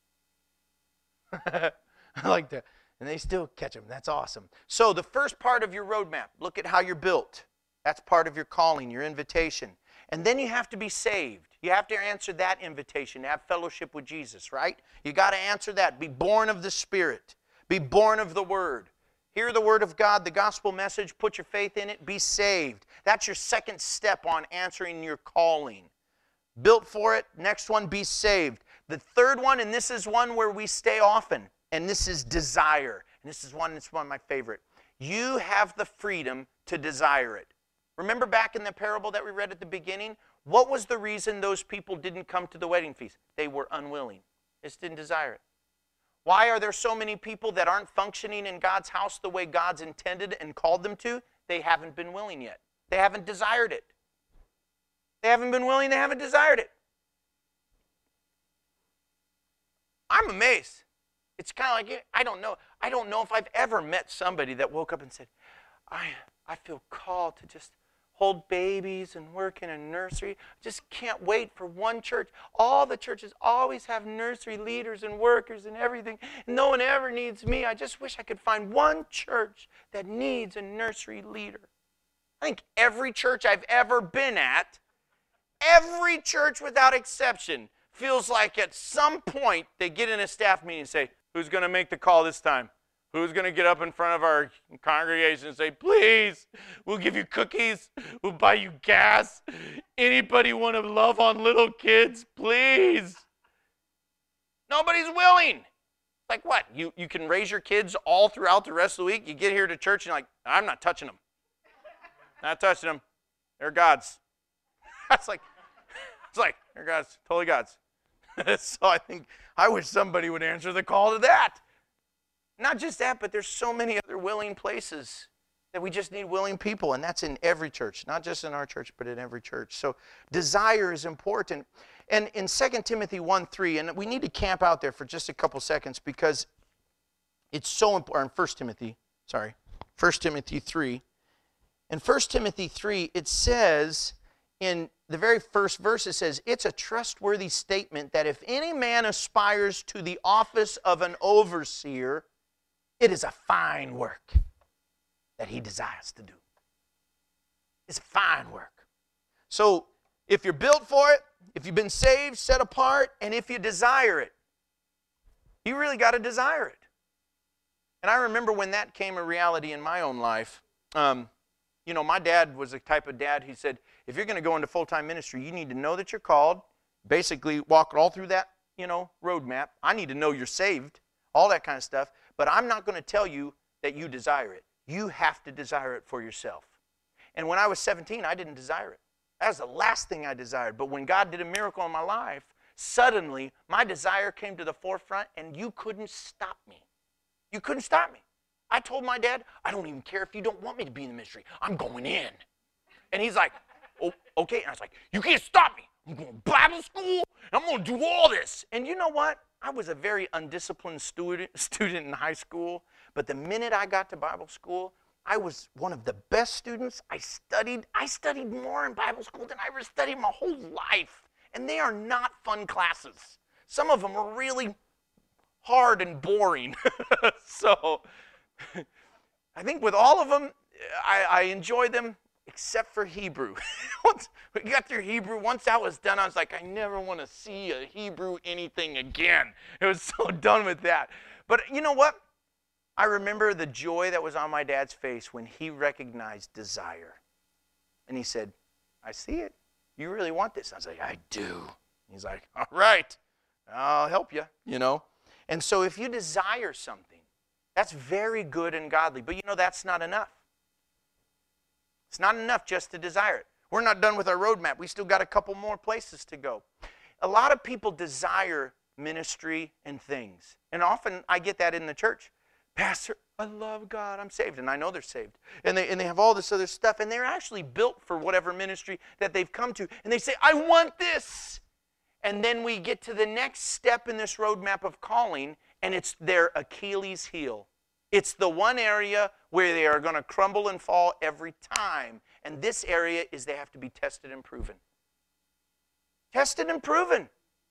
I like that. And they still catch them. That's awesome. So the first part of your roadmap, look at how you're built. That's part of your calling, your invitation. And then you have to be saved. You have to answer that invitation to have fellowship with Jesus, right? You got to answer that. Be born of the Spirit. Be born of the Word. Hear the Word of God, the gospel message, put your faith in it, be saved. That's your second step on answering your calling. Built for it. Next one, be saved. The third one, and this is one where we stay often, and this is desire. And this is one that's one of my favorite. You have the freedom to desire it. Remember back in the parable that we read at the beginning? What was the reason those people didn't come to the wedding feast? They were unwilling. They just didn't desire it. Why are there so many people that aren't functioning in God's house the way God's intended and called them to? They haven't been willing yet. They haven't desired it. They haven't been willing, they haven't desired it. I'm amazed. It's kind of like, I don't know. I don't know if I've ever met somebody that woke up and said, I, I feel called to just hold babies and work in a nursery. Just can't wait for one church. All the churches always have nursery leaders and workers and everything. No one ever needs me. I just wish I could find one church that needs a nursery leader. I think every church I've ever been at, every church without exception, feels like at some point they get in a staff meeting and say, who's going to make the call this time? Who's going to get up in front of our congregation and say, please, we'll give you cookies, we'll buy you gas. Anybody want to love on little kids? Please. Nobody's willing. Like what? You, you can raise your kids all throughout the rest of the week. You get here to church and you're like, I'm not touching them. Not touching them. They're God's. That's like, it's like, they're God's, totally God's. So I think, I wish somebody would answer the call to that. Not just that, but there's so many other willing places that we just need willing people, and that's in every church, not just in our church, but in every church. So desire is important. And in Second Timothy one three, and we need to camp out there for just a couple seconds because it's so important. First Timothy, sorry, First Timothy three. In First Timothy three, it says, in the very first verse, it says, it's a trustworthy statement that if any man aspires to the office of an overseer, it is a fine work that he desires to do. It's fine work. So if you're built for it, if you've been saved, set apart, and if you desire it, you really got to desire it. And I remember when that came a reality in my own life. Um, you know, my dad was the type of dad, he said, if you're going to go into full-time ministry, you need to know that you're called, basically walk all through that, you know, roadmap. I need to know you're saved, all that kind of stuff, but I'm not going to tell you that you desire it. You have to desire it for yourself. And when I was seventeen, I didn't desire it. That was the last thing I desired. But when God did a miracle in my life, suddenly my desire came to the forefront, and you couldn't stop me. You couldn't stop me. I told my dad, I don't even care if you don't want me to be in the ministry. I'm going in. And he's like, oh, okay. And I was like, you can't stop me. I'm going to Bible school. I'm going to do all this. And you know what? I was a very undisciplined student, student in high school. But the minute I got to Bible school, I was one of the best students. I studied. I studied more in Bible school than I ever studied my whole life. And they are not fun classes. Some of them are really hard and boring. So I think with all of them, I, I enjoy them except for Hebrew. Once we got through Hebrew, once that was done, I was like, I never want to see a Hebrew anything again. It was so done with that. But you know what? I remember the joy that was on my dad's face when he recognized desire. And he said, I see it. You really want this? I was like, I do. He's like, all right, I'll help you, you know. And so if you desire something, that's very good and godly. But you know, that's not enough. It's not enough just to desire it. We're not done with our roadmap. We still got a couple more places to go. A lot of people desire ministry and things. And often I get that in the church. Pastor, I love God. I'm saved. And I know they're saved. And they, and they have all this other stuff. And they're actually built for whatever ministry that they've come to. And they say, I want this. And then we get to the next step in this roadmap of calling, and it's their Achilles heel. It's the one area where they are going to crumble and fall every time. And this area is they have to be tested and proven. Tested and proven.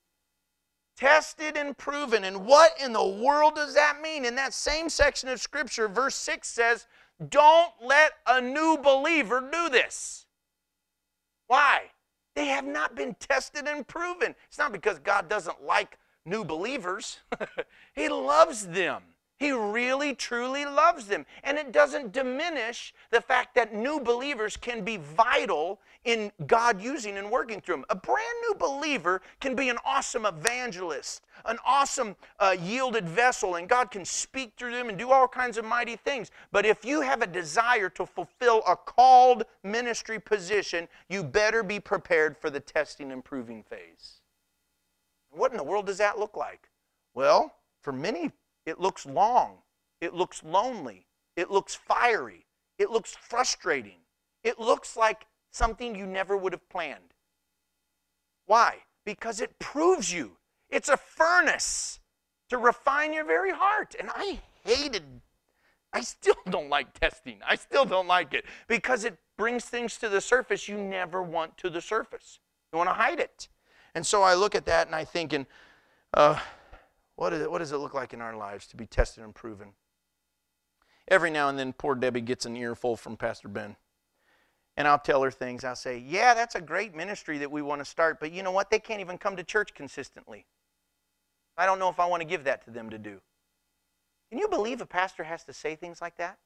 Tested and proven. And what in the world does that mean? In that same section of Scripture, verse six says, don't let a new believer do this. Why? They have not been tested and proven. It's not because God doesn't like new believers. He loves them. He really, truly loves them. And it doesn't diminish the fact that new believers can be vital in God using and working through them. A brand new believer can be an awesome evangelist, an awesome uh, yielded vessel, and God can speak through them and do all kinds of mighty things. But if you have a desire to fulfill a called ministry position, you better be prepared for the testing and proving phase. What in the world does that look like? Well, for many it looks long. It looks lonely. It looks fiery. It looks frustrating. It looks like something you never would have planned. Why? Because it proves you. It's a furnace to refine your very heart. And I hated, I still don't like testing. I still don't like it because it brings things to the surface you never want to the surface. You want to hide it. And so I look at that and I think, and, uh, What, is it, what does it look like in our lives to be tested and proven? Every now and then, poor Debbie gets an earful from Pastor Ben. And I'll tell her things. I'll say, yeah, that's a great ministry that we want to start, but you know what? They can't even come to church consistently. I don't know if I want to give that to them to do. Can you believe a pastor has to say things like that?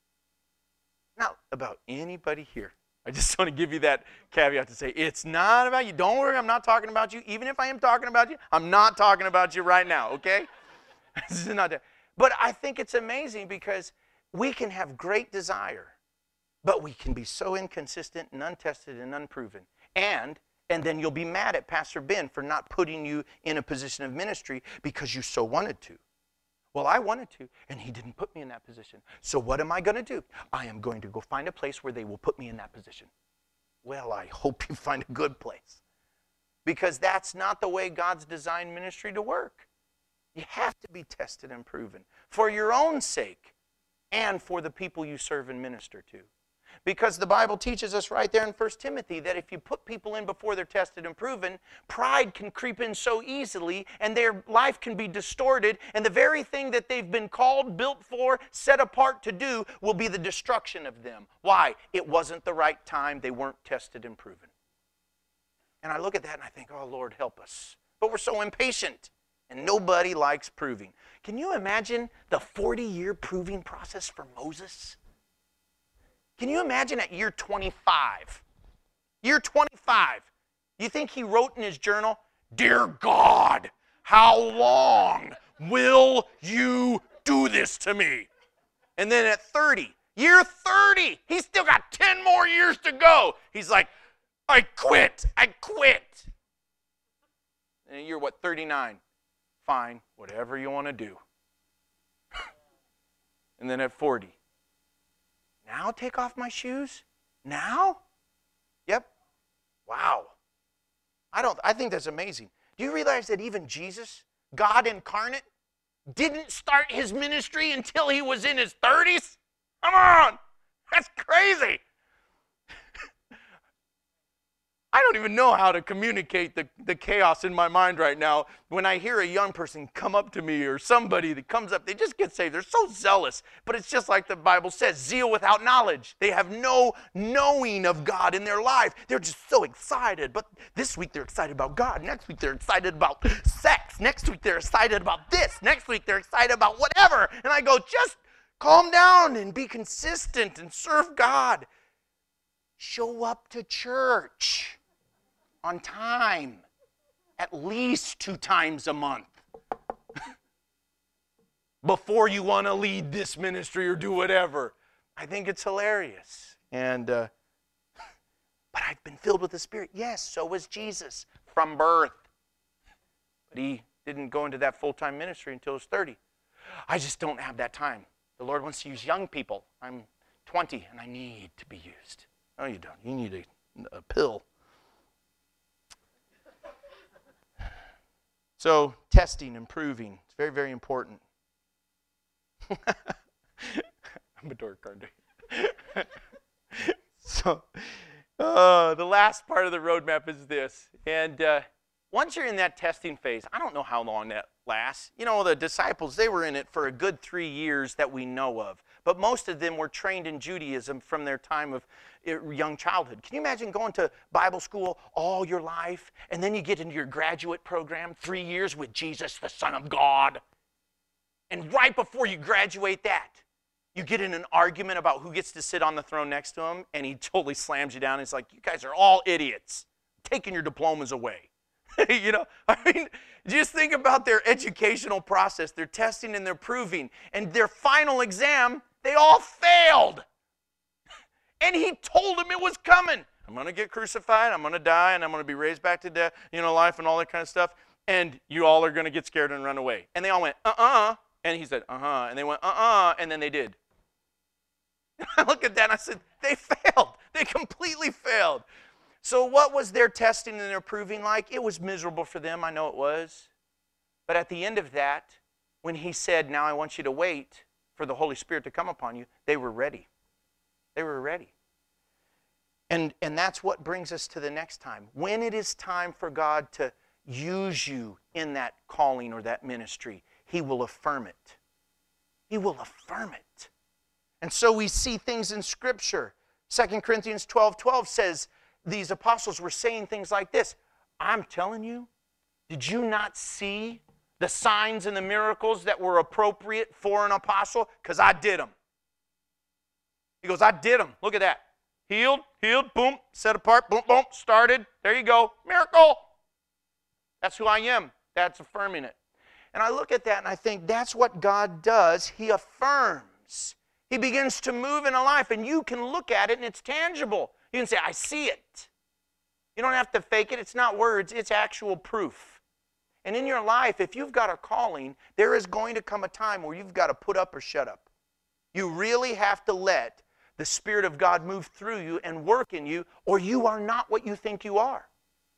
Not about anybody here. I just want to give you that caveat to say, it's not about you. Don't worry, I'm not talking about you. Even if I am talking about you, I'm not talking about you right now, okay? This is not that. But I think it's amazing because we can have great desire, but we can be so inconsistent and untested and unproven. And, and then you'll be mad at Pastor Ben for not putting you in a position of ministry because you so wanted to. Well, I wanted to, and he didn't put me in that position. So what am I going to do? I am going to go find a place where they will put me in that position. Well, I hope you find a good place. Because that's not the way God's designed ministry to work. You have to be tested and proven for your own sake and for the people you serve and minister to. Because the Bible teaches us right there in First Timothy that if you put people in before they're tested and proven, pride can creep in so easily and their life can be distorted, and the very thing that they've been called, built for, set apart to do will be the destruction of them. Why? It wasn't the right time. They weren't tested and proven. And I look at that and I think, oh, Lord, help us. But we're so impatient, and nobody likes proving. Can you imagine the forty-year proving process for Moses? Can you imagine at year twenty-five? Year twenty-five. You think he wrote in his journal, "Dear God, how long will you do this to me?" And then at thirty, year thirty, he's still got ten more years to go. He's like, I quit, I quit. And you're what, thirty-nine? Fine, whatever you want to do. And then at forty, now take off my shoes? Now? Yep. Wow. I don't I think that's amazing. Do you realize that even Jesus, God incarnate, didn't start his ministry until he was in his thirties? Come on. That's crazy. I don't even know how to communicate the, the chaos in my mind right now. When I hear a young person come up to me or somebody that comes up, they just get saved. They're so zealous. But it's just like the Bible says, zeal without knowledge. They have no knowing of God in their life. They're just so excited. But this week they're excited about God. Next week they're excited about sex. Next week they're excited about this. Next week they're excited about whatever. And I go, just calm down and be consistent and serve God. Show up to church on time, at least two times a month, before you want to lead this ministry or do whatever. I think it's hilarious. And, uh, but I've been filled with the Spirit. Yes, so was Jesus from birth. But he didn't go into that full-time ministry until he was thirty. I just don't have that time. The Lord wants to use young people. I'm twenty and I need to be used. No, you don't. You need a, a pill. So, testing and proving. It's very, very important. I'm a dork, aren't I? So, uh, the last part of the roadmap is this. And uh, once you're in that testing phase, I don't know how long that lasts. You know, the disciples, they were in it for a good three years that we know of. But most of them were trained in Judaism from their time of young childhood. Can you imagine going to Bible school all your life, and then you get into your graduate program, three years with Jesus, the Son of God, and right before you graduate that, you get in an argument about who gets to sit on the throne next to him, and he totally slams you down. It's like, you guys are all idiots, taking your diplomas away. You know, I mean, just think about their educational process, their testing and their proving, and their final exam, they all failed. And he told them it was coming. I'm going to get crucified, I'm going to die, and I'm going to be raised back to death, you know, life and all that kind of stuff, and you all are going to get scared and run away. And they all went, uh-uh, and he said, uh-huh, and they went, uh-uh, and then they did. And I look at that and I said, they failed. They completely failed. So what was their testing and their proving like? It was miserable for them. I know it was. But at the end of that, when he said, now I want you to wait for the Holy Spirit to come upon you, they were ready. They were ready. And, and that's what brings us to the next time. When it is time for God to use you in that calling or that ministry, he will affirm it. He will affirm it. And so we see things in Scripture. Second Corinthians twelve twelve says, these apostles were saying things like this. I'm telling you, did you not see the signs and the miracles that were appropriate for an apostle? Because I did them. He goes, I did them. Look at that. Healed, healed, boom, set apart, boom, boom, started. There you go. Miracle. That's who I am. That's affirming it. And I look at that and I think that's what God does. He affirms. He begins to move in a life, and you can look at it and it's tangible. You can say, I see it. You don't have to fake it. It's not words. It's actual proof. And in your life, if you've got a calling, there is going to come a time where you've got to put up or shut up. You really have to let the Spirit of God move through you and work in you, or you are not what you think you are.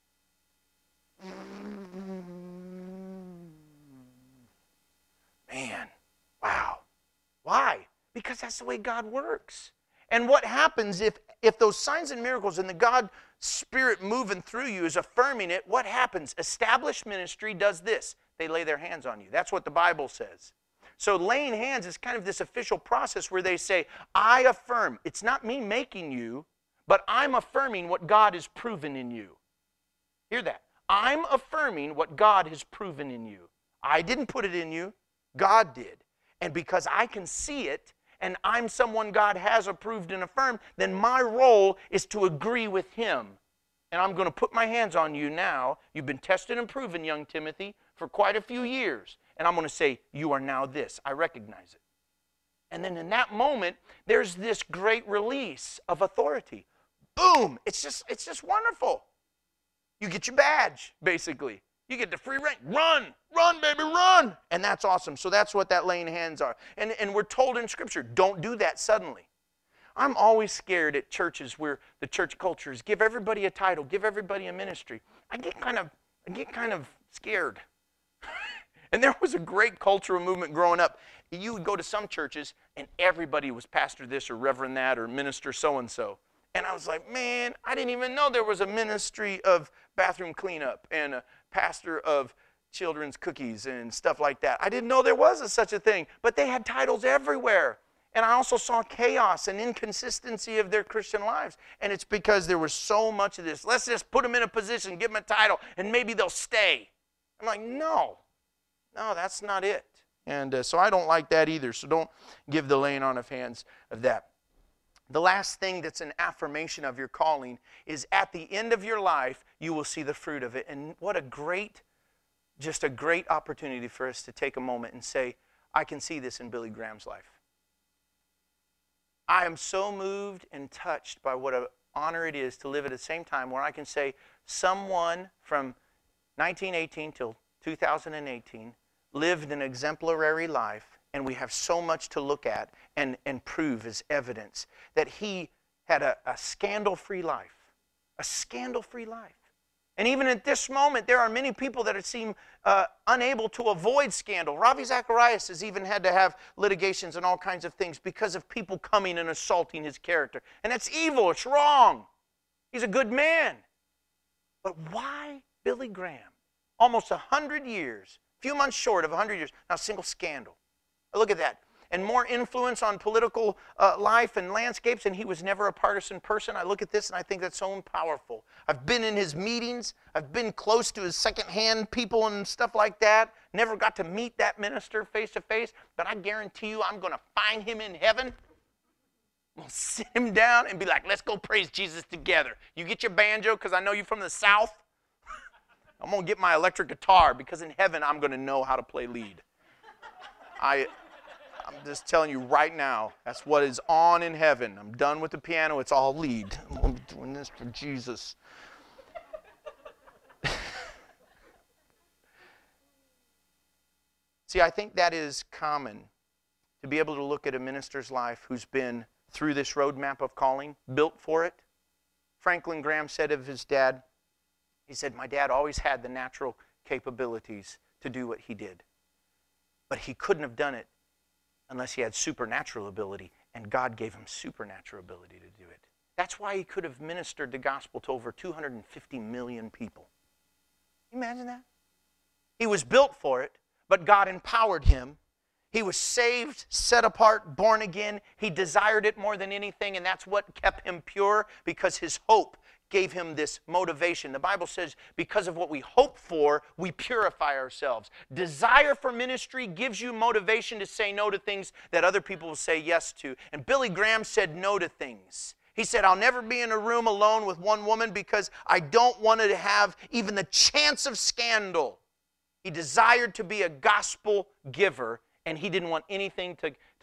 Man, wow. Why? Because that's the way God works. And what happens if, if those signs and miracles and the God Spirit moving through you is affirming it, what happens? Established ministry does this. They lay their hands on you. That's what the Bible says. So laying hands is kind of this official process where they say, I affirm. It's not me making you, but I'm affirming what God has proven in you. Hear that. I'm affirming what God has proven in you. I didn't put it in you. God did. And because I can see it, and I'm someone God has approved and affirmed, then my role is to agree with Him. And I'm going to put my hands on you now. You've been tested and proven, young Timothy, for quite a few years. And I'm going to say, you are now this. I recognize it. And then in that moment, there's this great release of authority. Boom! It's just, it's just wonderful. You get your badge, basically. You get the free reign. Run! Run, baby, run! And that's awesome. So that's what that laying hands are. And, and we're told in Scripture, don't do that suddenly. I'm always scared at churches where the church culture is give everybody a title, give everybody a ministry. I get kind of, I get kind of scared. And there was a great cultural movement growing up. You would go to some churches and everybody was pastor this or reverend that or minister so-and-so. And I was like, man, I didn't even know there was a ministry of bathroom cleanup and a pastor of children's cookies and stuff like that. I didn't know there was a, such a thing. But they had titles everywhere. And I also saw chaos and inconsistency of their Christian lives. And it's because there was so much of this. Let's just put them in a position, give them a title, and maybe they'll stay. I'm like, no. No, that's not it. And uh, so I don't like that either. So don't give the laying on of hands of that. The last thing that's an affirmation of your calling is at the end of your life, you will see the fruit of it. And what a great, just a great opportunity for us to take a moment and say, I can see this in Billy Graham's life. I am so moved and touched by what an honor it is to live at the same time where I can say someone from nineteen eighteen till two thousand eighteen lived an exemplary life, and we have so much to look at and, and prove as evidence that he had a, a scandal-free life. A scandal-free life. And even at this moment, there are many people that seem uh, unable to avoid scandal. Ravi Zacharias has even had to have litigations and all kinds of things because of people coming and assaulting his character. And that's evil. It's wrong. He's a good man. But why Billy Graham? Almost a hundred years, a few months short of a hundred years, not a single scandal. Look at that. And more influence on political uh, life and landscapes, and he was never a partisan person. I look at this and I think that's so powerful. I've been in his meetings. I've been close to his secondhand people and stuff like that. Never got to meet that minister face to face, but I guarantee you I'm going to find him in heaven. I'm going to sit him down and be like, let's go praise Jesus together. You get your banjo because I know you're from the South. I'm going to get my electric guitar because in heaven I'm going to know how to play lead. I... I'm just telling you right now, that's what is on in heaven. I'm done with the piano. It's all lead. I'm doing this for Jesus. See, I think that is common to be able to look at a minister's life who's been through this roadmap of calling, built for it. Franklin Graham said of his dad, he said, my dad always had the natural capabilities to do what he did. But he couldn't have done it unless he had supernatural ability, and God gave him supernatural ability to do it. That's why he could have ministered the gospel to over two hundred fifty million people. Can you imagine that? He was built for it, but God empowered him. He was saved, set apart, born again. He desired it more than anything, and that's what kept him pure, because his hope gave him this motivation. The Bible says, because of what we hope for, we purify ourselves. Desire for ministry gives you motivation to say no to things that other people will say yes to. And Billy Graham said no to things. He said, I'll never be in a room alone with one woman because I don't want to have even the chance of scandal. He desired to be a gospel giver, and he didn't want anything to, to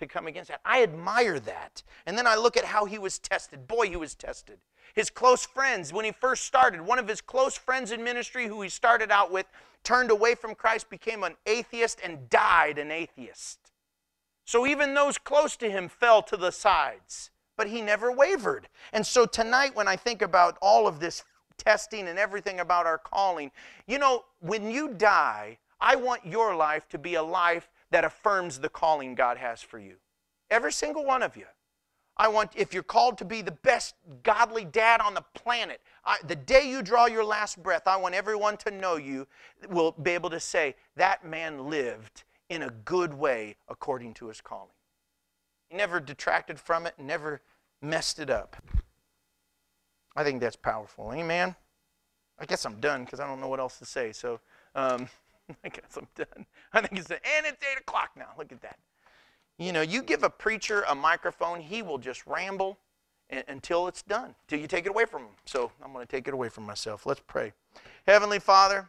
to come against that. I admire that. And then I look at how he was tested. Boy, he was tested. His close friends, when he first started, one of his close friends in ministry who he started out with turned away from Christ, became an atheist, and died an atheist. So even those close to him fell to the sides, but he never wavered. And so tonight when I think about all of this testing and everything about our calling, you know, when you die, I want your life to be a life that affirms the calling God has for you. Every single one of you. I want, if you're called to be the best godly dad on the planet, I, the day you draw your last breath, I want everyone to know you, will be able to say, that man lived in a good way according to his calling. He never detracted from it, never messed it up. I think that's powerful. Amen? I guess I'm done because I don't know what else to say. So um, I guess I'm done. I think it's, and it's eight o'clock now. Look at that. You know, you give a preacher a microphone, he will just ramble a- until it's done, till you take it away from him. So I'm going to take it away from myself. Let's pray. Heavenly Father,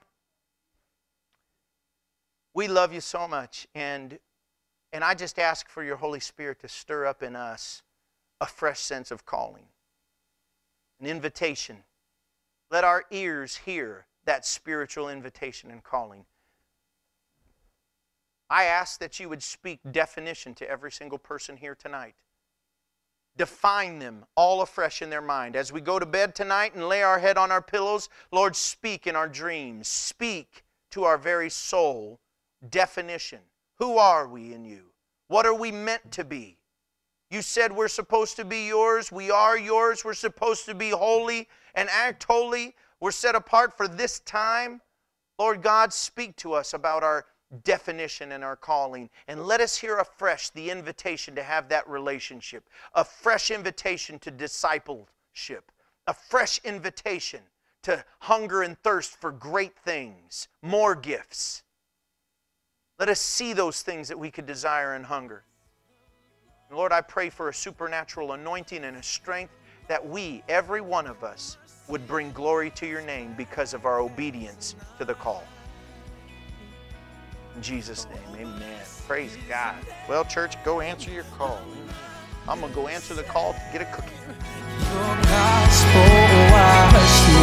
we love you so much, and and I just ask for your Holy Spirit to stir up in us a fresh sense of calling, an invitation. Let our ears hear that spiritual invitation and calling. I ask that you would speak definition to every single person here tonight. Define them all afresh in their mind. As we go to bed tonight and lay our head on our pillows, Lord, speak in our dreams. Speak to our very soul definition. Who are we in you? What are we meant to be? You said we're supposed to be yours. We are yours. We're supposed to be holy and act holy. We're set apart for this time. Lord God, speak to us about our definition and our calling, and let us hear afresh the invitation to have that relationship, a fresh invitation to discipleship, a fresh invitation to hunger and thirst for great things, more gifts. Let us see those things that we could desire and hunger. And Lord, I pray for a supernatural anointing and a strength that we, every one of us, would bring glory to your name because of our obedience to the call. In Jesus' name, amen. Praise God. Well, church, go answer your call. I'm going to go answer the call to get a cookie. Your gospel, I